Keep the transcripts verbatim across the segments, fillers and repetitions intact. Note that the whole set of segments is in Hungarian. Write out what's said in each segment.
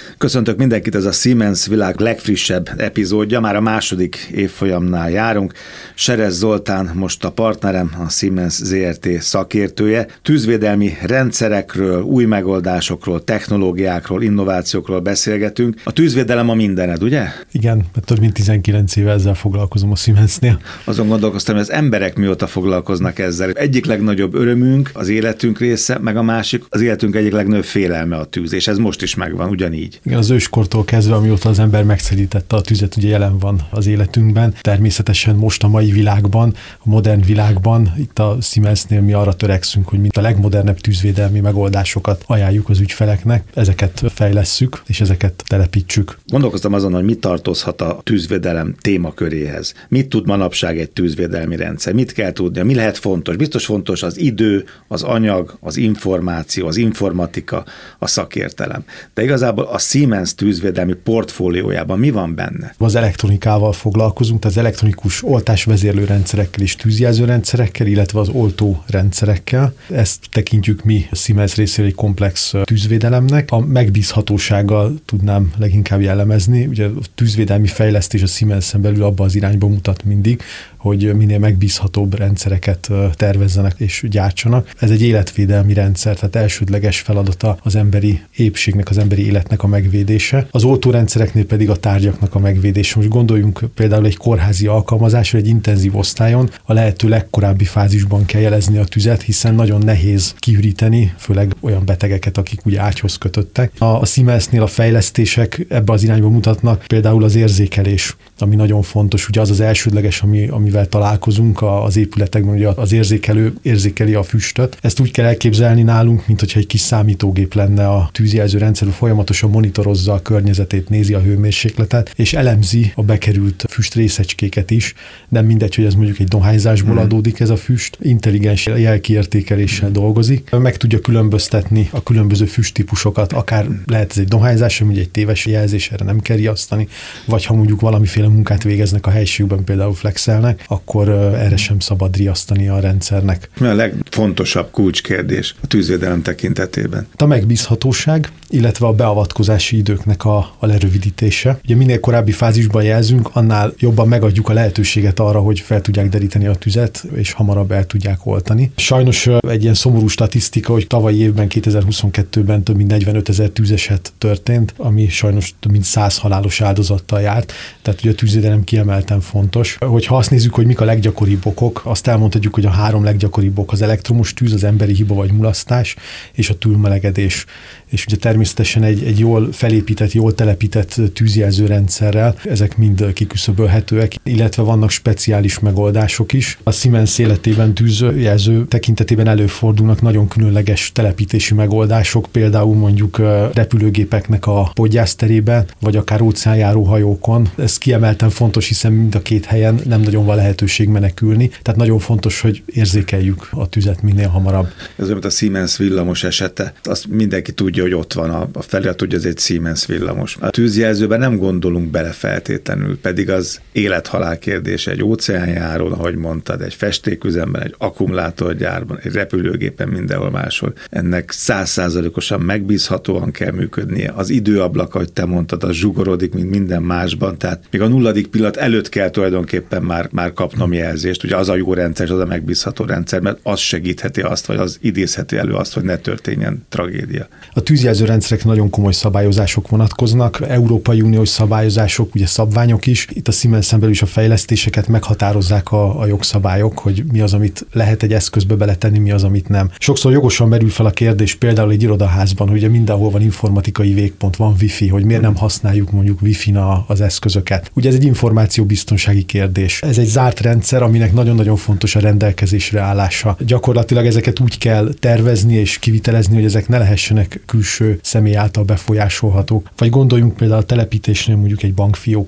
Köszöntök mindenkit, ez a Siemens világ legfrissebb epizódja, már a második évfolyamnál járunk. Serez Zoltán most a partnerem, a Siemens zé er té szakértője. Tűzvédelmi rendszerekről, új megoldásokról, technológiákról, innovációkról beszélgetünk. A tűzvédelem a mindened, ugye? Igen, mert több mint tizenkilenc éve ezzel foglalkozom a Siemensnél. Azon gondolkoztam, hogy az emberek mióta foglalkoznak ezzel. Egyik legnagyobb örömünk, az életünk része, meg a másik, az életünk egyik legnagyobb félelme a tűz, és ez most is megvan, ugyanígy. Igen, az őskortól kezdve, amióta az ember megszerítette a tüzet, ugye jelen van az életünkben. Természetesen most a mai világban, a modern világban, itt a Siemensnél mi arra törekszünk, hogy mint a legmodernebb tűzvédelmi megoldásokat ajánljuk az ügyfeleknek, ezeket fejlesszük, és ezeket telepítsük. Gondolkoztam azon, hogy mit tartozhat a tűzvédelem témaköréhez. Mit tud manapság egy tűzvédelmi rendszer? Mit kell tudnia? Mi lehet fontos? Biztos fontos az idő, az anyag, az információ, az informatika, a szakértelem. De igazából a Siemens tűzvédelmi portfóliójában mi van benne? Az elektronikával foglalkozunk, tehát az elektronikus oltásvezérlő rendszerekkel és tűzjelzőrendszerekkel, illetve az oltó rendszerekkel. Ezt tekintjük mi a Siemens részéről egy komplex tűzvédelemnek. A megbízhatósággal tudnám leginkább jellemezni. Ugye a tűzvédelmi fejlesztés a Siemensen belül abba az irányba mutat mindig, hogy minél megbízhatóbb rendszereket tervezzenek és gyártsanak. Ez egy életvédelmi rendszer, tehát elsődleges feladata az emberi épségnek, az emberi életnek a megvédése. Az oltórendszereknél pedig a tárgyaknak a megvédése. Most gondoljunk például egy kórházi alkalmazásra, egy intenzív osztályon a lehető legkorábbi fázisban kell jelezni a tüzet, hiszen nagyon nehéz kiüríteni, főleg olyan betegeket, akik ugye ágyhoz kötöttek. A, a Siemensnél a fejlesztések ebbe az irányba mutatnak, például az érzékelés, ami nagyon fontos, ugye az az elsődleges, ami, amivel találkozunk az épületekben, ugye az érzékelő érzékeli a füstöt. Ezt úgy kell elképzelni nálunk, mint hogyha egy kis számítógép lenne a tűzjelző rendszer, folyamatosan monitorozza a környezetét, nézi a hőmérsékletet, és elemzi a bekerült füstrészecskéket is. Nem mindegy, hogy ez mondjuk egy dohányzásból hmm. adódik ez a füst, intelligens jelkiértékeléssel dolgozik, meg tudja különböztetni a különböző füsttípusokat, akár lehet ez egy dohányzás, ami egy téves jelzés, erre nem kell riasztani, vagy ha mondjuk valamiféle munkát végeznek a helységben, például flexelnek, akkor erre sem szabad riasztani a rendszernek. Mi a legfontosabb kulcskérdés a tűzvédelem tekintetében? A megbízhatóság, illetve a beavatkozási időknek a, a lerövidítése. Ugye minél korábbi fázisban jelzünk, annál jobban megadjuk a lehetőséget arra, hogy fel tudják deríteni a tüzet, és hamarabb el tudják oltani. Sajnos egy ilyen szomorú statisztika, hogy tavalyi évben, kétezer-huszonkettőben több mint negyvenetezer tűzeset történt, ami sajnos több mint száz halálos áldozattal járt. Tehát ugye a tűzvédelem kiemelten fontos. Hogyha azt nézzük, hogy mik a leggyakoribb okok, azt elmondhatjuk, hogy a három leggyakoribb ok az elektromos tűz, az emberi hiba vagy mulasztás, és a túlmelegedés. És ugye természetesen egy, egy jól felépített, jól telepített tűzjelző rendszerrel ezek mind kiküszöbölhetőek, illetve vannak speciális megoldások is. A Siemens életében tűzjelző tekintetében előfordulnak nagyon különleges telepítési megoldások, például mondjuk repülőgépeknek a podgyászterében, vagy akár óceánjáró hajókon. Ez kiemelten fontos, hiszen mind a két helyen nem nagyon van lehetőség menekülni, tehát nagyon fontos, hogy érzékeljük a tüzet minél hamarabb. Ez olyan, mint a Siemens villamos esete. Azt mindenki tudja, hogy ott van a, a felirat, hogy ez egy Siemens villamos. A tűzjelzőben nem gondolunk bele feltétlenül, pedig az élet-halál kérdése egy óceánjárón, ahogy mondtad, egy festéküzemben, egy akkumulátorgyárban, egy repülőgépen, mindenhol máshol. Ennek száz százalékosan megbízhatóan kell működnie. Az időablak, ahogy te mondtad, az zsugorodik, mint minden másban, tehát még a nulladik pillanat előtt kell tulajdonképpen már, már kapnom jelzést. Ugye az a jó rendszer, az a megbízható rendszer, mert az segítheti azt, vagy az idézheti elő azt, hogy ne történjen tragédia. A tűzjelző rendszerek nagyon komoly szabályozások vonatkoznak, Európai Uniós szabályozások, ugye szabványok is. Itt a Siemensen belül is a fejlesztéseket meghatározzák a, a jogszabályok, hogy mi az, amit lehet egy eszközbe beletenni, mi az, amit nem. Sokszor jogosan merül fel a kérdés például egy irodaházban, hogy ugye mindenhol van informatikai végpont, van wifi, hogy miért nem használjuk mondjuk wifi-n az eszközöket. Ugye ez egy információbiztonsági kérdés. Ez egy zárt rendszer, aminek nagyon-nagyon fontos a rendelkezésre állása. Gyakorlatilag ezeket úgy kell tervezni és kivitelezni, hogy ezek ne lehessenek külső személy által befolyásolhatók. Vagy gondoljunk például a telepítésnél mondjuk egy bankfiókra. Hmm.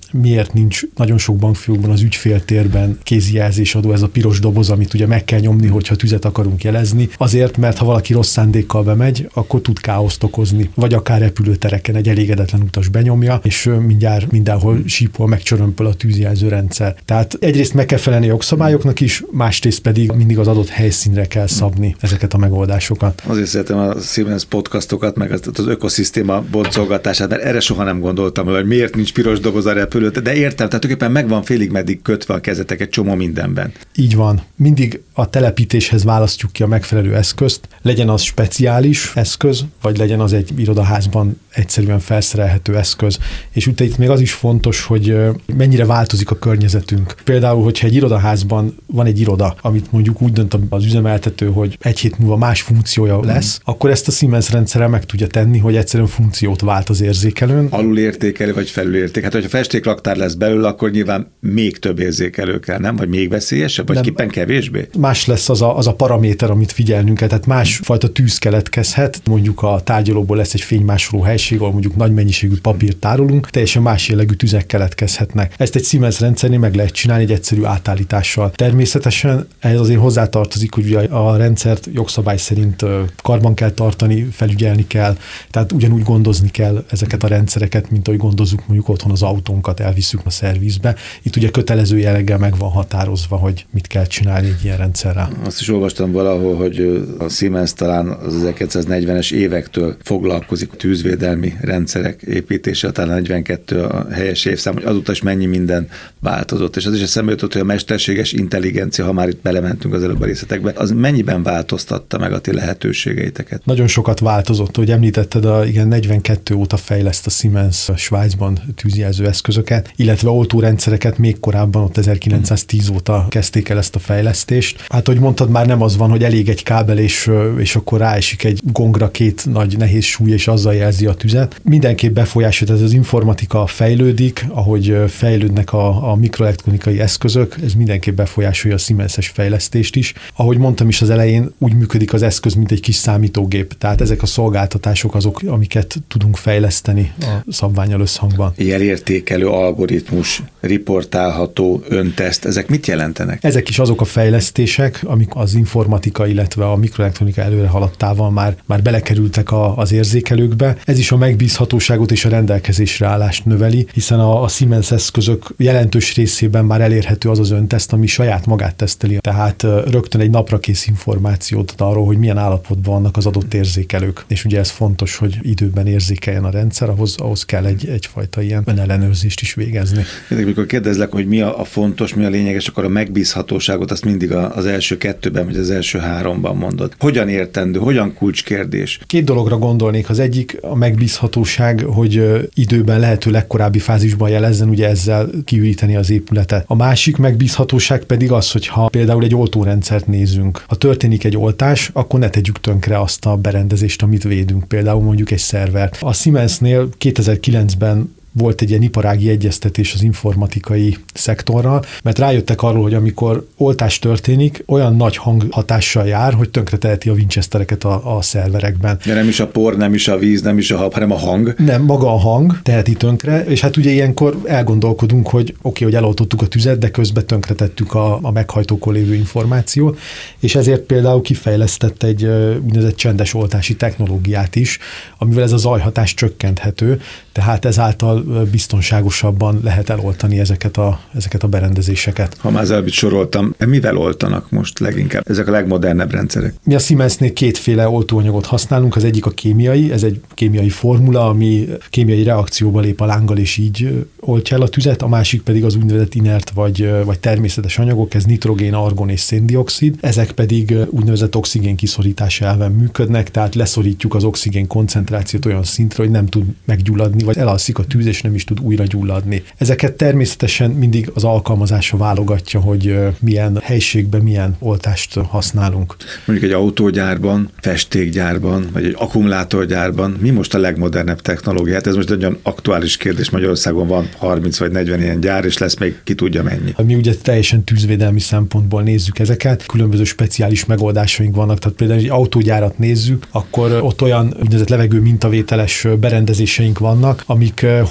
miért nincs nagyon sok bankfiókban az ügyféltérben kézijelzésadó, ez a piros doboz, amit ugye meg kell nyomni, hogyha tüzet akarunk jelezni. Azért, mert ha valaki rossz szándékkal bemegy, akkor tud káoszt okozni. Vagy akár repülőtereken egy elégedetlen utas benyomja, és mindjárt mindenhol sípol, megcsörömpöl a tűzjelző rendszer. Tehát egyrészt meg kell felelni a jogszabályoknak is, másrészt pedig mindig az adott helyszínre kell szabni ezeket a megoldásokat. Azért szeretem a Siemens podcastokat, meg az, az ökoszisztéma boncolgatását, mert erre soha nem gondoltam, hogy miért nincs piros doboz a repülőt, de értem, tehát tulajdonképpen meg van félig meddig kötve a kezetek egy csomó mindenben. Így van. Mindig a telepítéshez választjuk ki a megfelelő eszközt, legyen az speciális eszköz, vagy legyen az egy irodaházban egyszerűen felszerelhető eszköz. És ugye itt még az is fontos, hogy mennyire változik a környezetünk. Például, hogyha egy irodaházban van egy iroda, amit mondjuk úgy dönt az üzemeltető, hogy egy hét múlva más funkciója lesz, mm. akkor ezt a Siemens rendszerrel meg tudja tenni, hogy egyszerűen funkciót vált az érzékelőn. Alulértékelő vagy felülérték. Hát, hogyha festéklaktár lesz belőle, akkor nyilván még több érzékelő kell, nem? Vagy még veszélyesebb, vagy nem, kippen kevésbé? Más lesz az a, az a paraméter, amit figyelnünk kell. Tehát másfajta tűz keletkezhet. Mondjuk a tárgyalóból lesz egy fénymásoló helység, ahol mondjuk nagy mennyiségű papírt tárolunk, teljesen más jellegű tüzek keletkezhetnek. Ezt egy Siemens rendszernél meg lehet csinálni egy egyszerű átállítással. Természetesen ehhez azért hozzátartozik, hogy ugye a rendszert jogszabály szerint karban kell tartani, felügyelni kell, tehát ugyanúgy gondozni kell ezeket a rendszereket, mint ahogy gondozzuk mondjuk otthon az autónkat, elviszük a szervizbe. Itt ugye kötelező jelleggel meg van határozva, hogy mit kell csinálni egy ilyen rendszerrel. Azt is olvastam valahol, hogy a Siemens talán az ezerkilencszáznegyvenes évektől foglalkozik a tűzvédelmi rendszerek építése, talán negyvenkettő a helyes évszám, hogy azóta is mennyi minden változott. És az is eszembe jutott, hogy a mesterséges intelligencia, ha már itt belementünk az előbb a részletekbe, az mennyiben változtatta meg a ti lehetőségeiteket? Nagyon sokat változott, hogy említetted, a, igen, negyvenkettő óta fejleszt a Siemens Svájcban tűzjelző eszközöket, illetve oltórendszereket még korábban, ott ezerkilencszáztíz óta kezdték el ezt a fejlesztést. Hát, hogy mondtad, már nem az van, hogy elég egy kábel, és, és akkor ráesik egy gongra két nagy nehéz súly, és azzal jelzi a tüzet. Mindenképp befolyásolja, ez az informatika fejlődik, ahogy fejlődnek a, a mikroelektronikai eszközök, ez mindenképp befolyásolja a Siemens-es fejlesztést is. Ahogy mondtam is az elején, úgy működik az eszköz, mint egy kis számítógép. Tehát ezek a szolgáltatások azok, amiket tudunk fejleszteni a szabvánnyal összhangban. Jelértékelő algoritmus, riportálható önteszt, ezek mit jelentenek? Ezek is azok a fejlesztések, amik az informatika, illetve a mikroelektronika előre haladtával már, már belekerültek a, az érzékelőkbe. Ez is a megbízhatóságot és a rendelkezésre állást növeli, hiszen a, a Siemens eszközök jelentős részében már elérhető az az önteszt, ami saját magát teszteli. Tehát rögtön egy napra kész információt ad arról, hogy milyen állapotban vannak az adott érzékelők. És ugye ez fontos, hogy időben érzékeljen a rendszer, ahhoz, ahhoz kell egy, egyfajta ilyen önellenőrzést is végezni. Mikor kérdezlek, hogy mi a, a fontos, mi a lényeges, akkor a megbízhatóságot azt mindig az első kettőben, vagy az első háromban mondod. Hogyan értendő, hogyan kulcskérdés? Két dologra gondolnék. Az egyik a megbízhatóság, hogy időben lehető legkorábbi fázisban jelezzen, ugye ezzel kiüríteni az épületet. A másik megbízhatóság pedig az, hogy ha például egy oltórendszert nézünk, ha történik egy oltás, akkor ne tegyük tönkre azt a berendezést, amit védünk, például mondjuk egy szervert. A Siemensnél kétezer-kilencben volt egy ilyen iparági egyeztetés az informatikai szektorral, mert rájöttek arról, hogy amikor oltás történik, olyan nagy hanghatással jár, hogy tönkreteheti a Winchestereket a, a szerverekben. De nem is a por, nem is a víz, nem is a hab, hanem a hang. Nem, maga a hang teheti tönkre, és hát ugye ilyenkor elgondolkodunk, hogy oké, okay, hogy eloltottuk a tüzet, de közben tönkretettük a, a meghajtókon lévő információt, és ezért például kifejlesztett egy úgynevezett csendes oltási technológiát is, amivel ez a zajhatás csökkenthető, tehát ezáltal biztonságosabban lehet eloltani ezeket a, ezeket a berendezéseket. Ha már az előbb soroltam, mivel oltanak most leginkább? Ezek a legmodernebb rendszerek. Mi a Siemensnél kétféle oltóanyagot használunk, az egyik a kémiai, ez egy kémiai formula, ami kémiai reakcióba lép a lánggal, és így oltja el a tüzet, a másik pedig az úgynevezett inert vagy, vagy természetes anyagok, ez nitrogén, argon és széndioxid, ezek pedig úgynevezett oxigén kiszorítás elven működnek, tehát leszorítjuk az oxigén koncentrációt olyan szintre, hogy nem tud meggyulladni, vagy elalszik a tűz, és nem is tud újra gyulladni. Ezeket természetesen mindig az alkalmazása válogatja, hogy milyen helységben milyen oltást használunk. Mondjuk egy autógyárban, festékgyárban, vagy egy akkumulátorgyárban mi most a legmodernebb technológia? Hát ez most egy nagyon aktuális kérdés. Magyarországon van harminc vagy negyven ilyen gyár, és lesz még ki tudja mennyi. Mi ugye teljesen tűzvédelmi szempontból nézzük ezeket. Különböző speciális megoldásaink vannak. Tehát például egy autógyárat nézzük, akkor ott olyan úgynevezett levegő mintavételes berendezéseink vannak, amik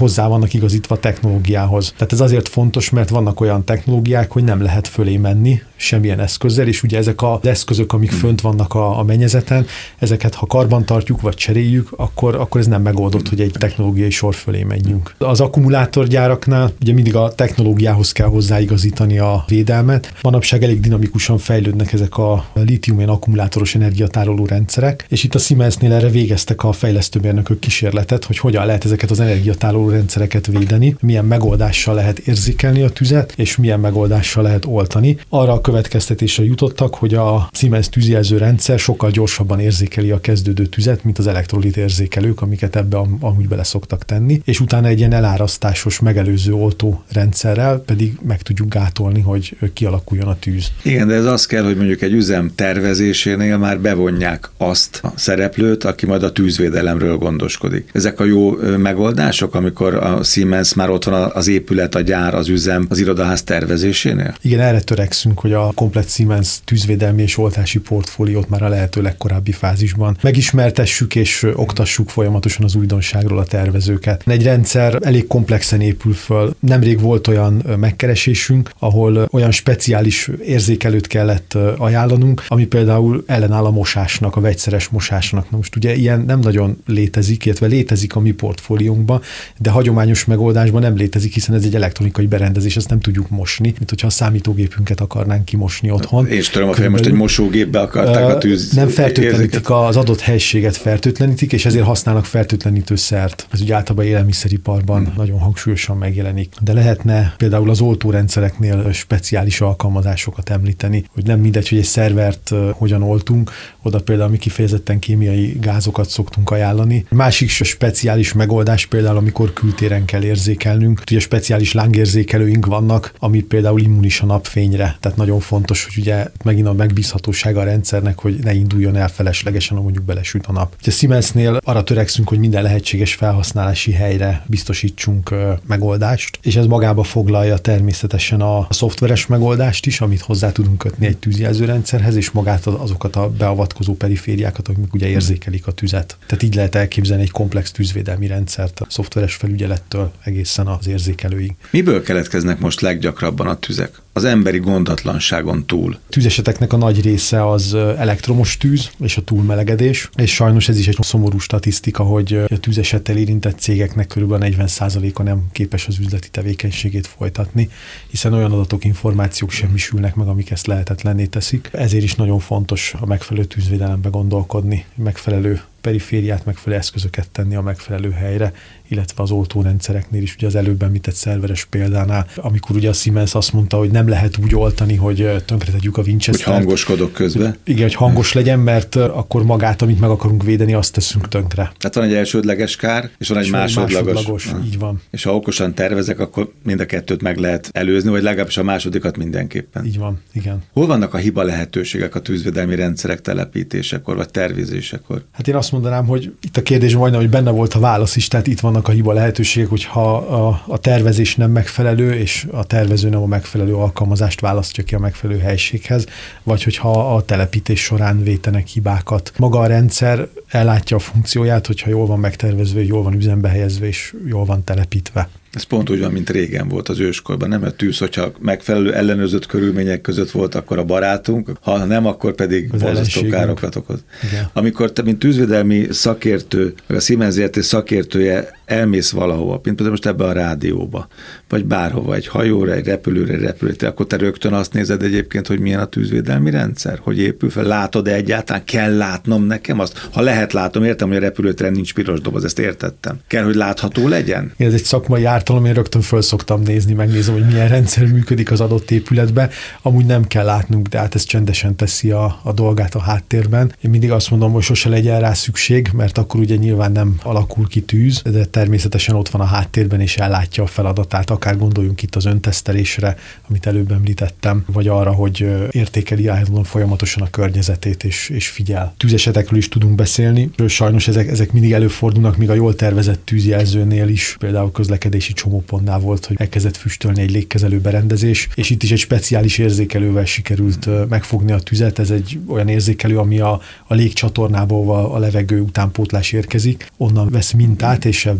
hozzá vannak igazítva a technológiához. Tehát ez azért fontos, mert vannak olyan technológiák, hogy nem lehet fölé menni semmilyen eszközzel, és ugye ezek az eszközök, amik fönt vannak a, a mennyezeten, ezeket ha karban tartjuk, vagy cseréljük, akkor, akkor ez nem megoldott, hogy egy technológiai sor fölé menjünk. Az akkumulátorgyáraknál ugye mindig a technológiához kell hozzáigazítani a védelmet. Manapság elég dinamikusan fejlődnek ezek a lítium-ion akkumulátoros energiatároló rendszerek, és itt a Siemensnél erre végeztek a fejlesztőmérnökök kísérletet, hogy hogyan lehet ezeket az energiatároló rendszereket védeni, milyen megoldással lehet érzékelni a tüzet, és milyen megoldással lehet oltani. Arra a következtetésre jutottak, hogy a Siemens tűzjelző rendszer sokkal gyorsabban érzékeli a kezdődő tüzet, mint az elektrolit érzékelők, amiket ebbe amúgy bele szoktak tenni, és utána egy ilyen elárasztásos, megelőző oltó rendszerrel pedig meg tudjuk gátolni, hogy kialakuljon a tűz. Igen, de ez az kell, hogy mondjuk egy üzem tervezésénél már bevonják azt a szereplőt, aki majd a tűzvédelemről gondoskodik. Ezek a jó megoldások, amikor a Siemens már ott van az épület, a gyár, az üzem, az irodaház tervezésénél? Igen, erre törekszünk, hogy a komplett Siemens tűzvédelmi és oltási portfóliót már a lehető legkorábbi fázisban megismertessük és oktassuk folyamatosan az újdonságról a tervezőket. Egy rendszer elég komplexen épül föl. Nemrég volt olyan megkeresésünk, ahol olyan speciális érzékelőt kellett ajánlanunk, ami például ellenáll a mosásnak, a vegyszeres mosásnak. Na most ugye ilyen nem nagyon létezik, illetve létezik a mi portfóliónkban, de hagyományos megoldásban nem létezik, hiszen ez egy elektronikai berendezés, ezt nem tudjuk mosni, mint hogyha a számítógépünket akarnánk kimosni otthon. És tudom, hogy most egy mosógépbe akarták a tűz. Nem fertőtlenítik, az adott helységet fertőtlenítik, és ezért használnak fertőtlenítőszert. Ez ugye általában élelmiszeriparban hmm. nagyon hangsúlyosan megjelenik. De lehetne például az oltórendszereknél speciális alkalmazásokat említeni, hogy nem mindegy, hogy egy szervert hogyan oltunk, oda például mi kifejezetten kémiai gázokat szoktunk ajánlani. Másik speciális megoldás például, amikor kültéren kell érzékelnünk. Ugye speciális lángérzékelőink vannak, ami például immunis a napfényre. Tehát nagyon fontos, hogy ugye megint a megbízhatósága a rendszernek, hogy ne induljon el feleslegesen, ha mondjuk belesüt a nap. Ugye Siemensnél arra törekszünk, hogy minden lehetséges felhasználási helyre biztosítsunk megoldást, és ez magába foglalja természetesen a szoftveres megoldást is, amit hozzá tudunk kötni egy tűzjelzőrendszerhez, és magát azokat a beavatkozó perifériákat, amik ugye érzékelik a tüzet. Tehát így lehet elképzelni egy komplex tűzvédelmi rendszert a szoftveres felügyelettől egészen az érzékelőig. Miből keletkeznek most leggyakrabban a tüzek? Az emberi gondatlanságon túl. Tűzeseteknek a nagy része az elektromos tűz és a túlmelegedés, és sajnos ez is egy szomorú statisztika, hogy a tűzesettel érintett cégeknek körülbelül negyven százaléka nem képes az üzleti tevékenységét folytatni, hiszen olyan adatok, információk semmisülnek meg, amik ezt lehetetlenné teszik. Ezért is nagyon fontos a megfelelő tűzvédelembe gondolkodni, megfelelő perifériát, megfelelő eszközöket tenni a megfelelő helyre, illetve az oltórendszereknél is, ugye az előbb említett szerveres példánál, amikor ugye a Siemens azt mondta, hogy nem lehet úgy oltani, hogy tönkretegyük a Winchester-t. Hogy hangoskodok közben. Igen, hogy hangos legyen, mert akkor magát, amit meg akarunk védeni, azt teszünk tönkre. Tehát van egy elsődleges kár, és van egy és másodlagos. másodlagos így van. És ha okosan tervezek, akkor mind a kettőt meg lehet előzni, vagy legalábbis a másodikat mindenképpen. Így van, igen. Hol vannak a hiba lehetőségek a tűzvédelmi rendszerek telepítésekor, vagy tervezésekor? Hát én azt mondanám, hogy itt a kérdés majdnem, hogy benne volt a válasz is, tehát itt vannak a hiba lehetőségek, hogyha a, a tervezés nem megfelelő, és a tervező nem a megfelelő alkalmazást választja ki a megfelelő helységhez, vagy hogyha a telepítés során vétenek hibákat. Maga a rendszer ellátja a funkcióját, hogyha jól van megtervezve, jól van üzembe helyezve, és jól van telepítve. Ez pont úgy van, mint régen volt az őskorban. Nem a tűz, hogyha megfelelő ellenőrzött körülmények között volt, akkor a barátunk, ha nem, akkor pedig borzasztó károkat okoz. Igen. Amikor te, mint tűzvédelmi szakértő, vagy a Siemens zé er té szakértője elmész valahova, mint például most ebbe a rádióba, vagy bárhova, egy hajóra, egy repülőre, egy repülőre, akkor te rögtön azt nézed egyébként, hogy milyen a tűzvédelmi rendszer, hogy épül fel, látod-e egyáltalán, kell látnom nekem azt? Ha lehet látom, értem, hogy a repülőtéren nincs piros doboz, ezt értettem. Kell, hogy látható legyen? Ez egy szakmai ártalom, én rögtön föl szoktam nézni, megnézem, hogy milyen rendszer működik az adott épületbe. Amúgy nem kell látnunk, de hát ez csendesen teszi a, a dolgát a háttérben. Én mindig azt mondom, hogy sose legyen rá szükség, mert akkor ugye nyilván nem alakul ki tűz, de természetesen ott van a háttérben és ellátja a feladatát. Akár gondoljunk itt az öntesztelésre, amit előbb említettem, vagy arra, hogy értékeli állandóan folyamatosan a környezetét és, és figyel. Tűzesetekről is tudunk beszélni. Sajnos ezek, ezek mindig előfordulnak, míg a jól tervezett tűzjelzőnél is, például közlekedési csomópontnál volt, hogy elkezdett füstölni egy légkezelő berendezés, és itt is egy speciális érzékelővel sikerült megfogni a tüzet. Ez egy olyan érzékelő, ami a, a légcsatornából a levegő utánpótlás érkezik, onnan vesz mintát, és ebben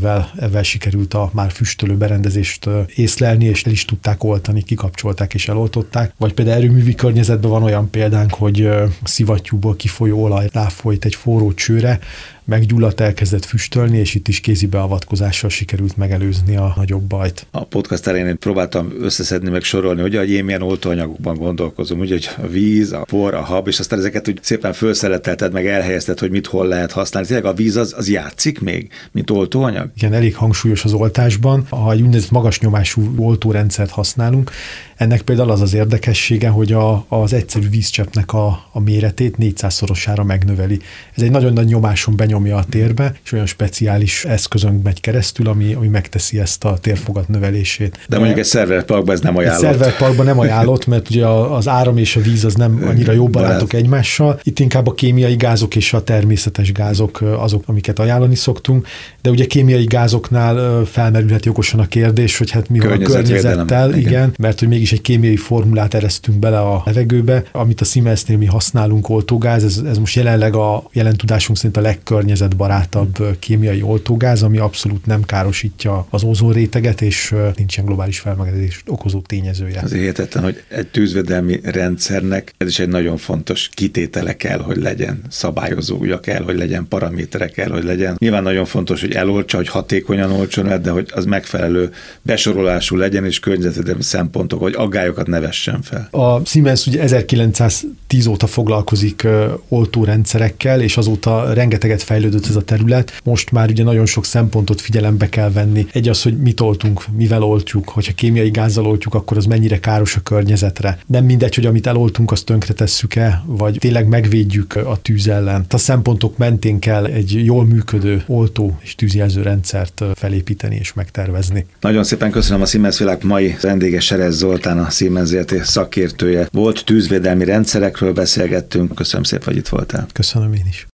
segítségével ezzel sikerült a már füstölő berendezést észlelni, és el is tudták oltani, kikapcsolták és eloltották. Vagy például erőművi környezetben van olyan példánk, hogy szivattyúból kifolyó olaj ráfolyt egy forró csőre, meggyulladt, elkezdett füstölni, és itt is kézi beavatkozással sikerült megelőzni a nagyobb bajt. A podcast elején én próbáltam összeszedni, meg sorolni, hogy, hogy én milyen oltóanyagokban gondolkozom, úgy, hogy a víz, a por, a hab, és aztán ezeket úgy szépen felszeletelted, meg elhelyezted, hogy mit hol lehet használni. Tényleg a víz az, az játszik még, mint oltóanyag? Igen, elég hangsúlyos az oltásban. Ha egy úgynevezett magas nyomású oltórendszert használunk, ennek például az az érdekessége, hogy a, az egyszerű vízcseppnek a, a méretét négyszázszorosára megnöveli. Ez egy nagyon nagy nyomáson benyomja a térbe, és olyan speciális eszközön megy keresztül, ami, ami megteszi ezt a térfogat növelését. De, De mondjuk egy szerverparkban ez nem ajánlott. Egy szerverparkban nem ajánlott, mert ugye az áram és a víz az nem annyira jó barátok egymással. Itt inkább a kémiai gázok és a természetes gázok azok, amiket ajánlani szoktunk. De ugye kémiai gázoknál felmerülhet jogosan a kérdés, hogy hát mi van a környezettel, igen. igen, mert hogy mégis egy kémiai formulát eresztünk bele a levegőbe, amit a Siemensnél mi használunk, oltógáz, ez, ez most jelenleg a jelen tudásunk szerint a legkörnyezetbarátabb kémiai oltógáz, ami abszolút nem károsítja az ózonréteget, és nincsen globális felmelegedést okozó tényezője. Az hihetetlen, hogy egy tűzvédelmi rendszernek ez is egy nagyon fontos kitétele kell, hogy legyen, szabályozója kell, hogy legyen, paramétere kell, hogy legyen. Nyilván nagyon fontos, hogy eloltsa, hogy hatékonyan oltson el, de hogy az megfelelő besorolású legyen, és környezetvédelmi szempontok, hogy aggályokat ne vessen fel. A Siemens ugye ezerkilencszáztíz óta foglalkozik uh, oltórendszerekkel, és azóta rengeteget fejlődött ez a terület. Most már ugye nagyon sok szempontot figyelembe kell venni. Egy az, hogy mit oltunk, mivel oltjuk, hogyha kémiai gázzal oltjuk, akkor az mennyire káros a környezetre. Nem mindegy, hogy amit eloltunk, azt tönkretesszük-e, vagy tényleg megvédjük a tűz ellen. A szempontok mentén kell egy jól működő oltó és tűzjelző rendszert felépíteni és megtervezni. Nagyon szépen köszönöm a Siemens Világ mai vendége, Serez Zoltán, a Siemens Zé er té szakértője volt, tűzvédelmi rendszerekről beszélgettünk. Köszönöm szépen, hogy itt voltál. Köszönöm én is.